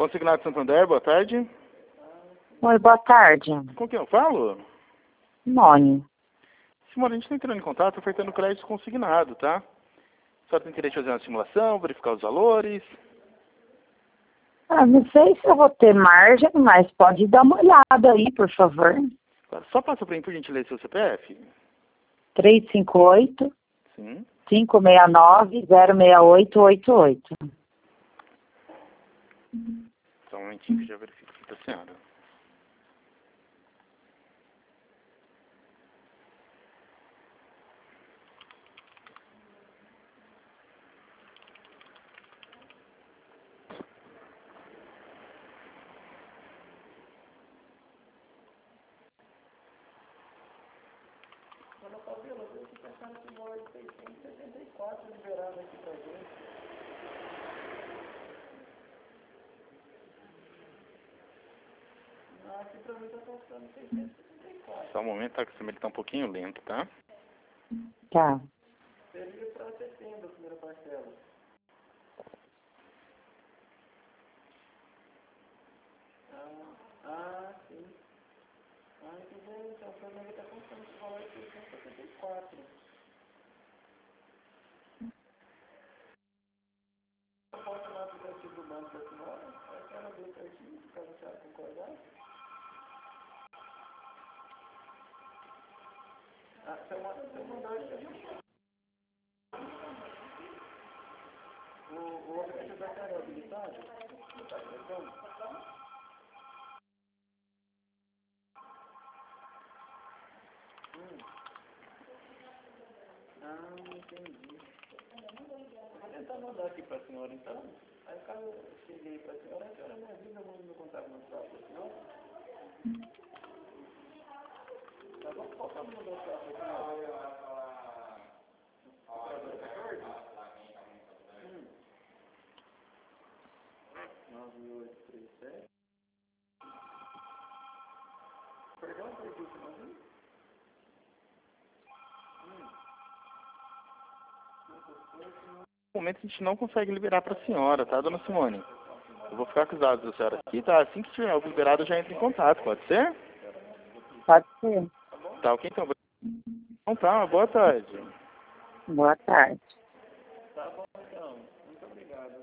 Consignado Santander, boa tarde. Oi, boa tarde. Com quem eu falo? Simone. Simone, a gente está entrando em contato ofertando crédito consignado, tá? Só tem interesse em fazer uma simulação, verificar os valores. Não sei se eu vou ter margem, mas pode dar uma olhada aí, por favor. Só passa para mim, por gentileza, seu CPF. 358 Sim. 569 06888. Só um momentinho que eu já verifico aqui para a senhora. Dona Fabíola, eu estou pensando que mora de 674 liberado aqui pra gente. Não, aqui pra mim tá custando 674. Só um momento, tá? Que o sistema tá um pouquinho lento, tá? Tá. Seria pra setembro a primeira parcela. Sim. Entendi. Então, pra mim tá custando esse valor de 674. Eu posso lá pro aplicativo do banco da senhora? A senhora deu certinho, caso a senhora concordar? Se eu mandar o aplicativo da senhora é habilitado? Tá acreditando? Entendi. Eu vou tentar mandar aqui pra senhora então. Aí caso eu cheguei pra senhora, a senhora me avisa, eu mando meu contato no WhatsApp pra senhora. Tá bom? Qual que é o número do WhatsApp pra senhora? 9837. Perdão, perdi o finalzinho? No momento a gente não consegue liberar para a senhora, tá, dona Simone? Eu vou ficar com os dados da senhora aqui, tá? Assim que tiver algo liberado, eu já entro em contato, pode ser? Pode ser. Tá, ok, então. Então tá, boa tarde. Boa tarde. Tá bom, então.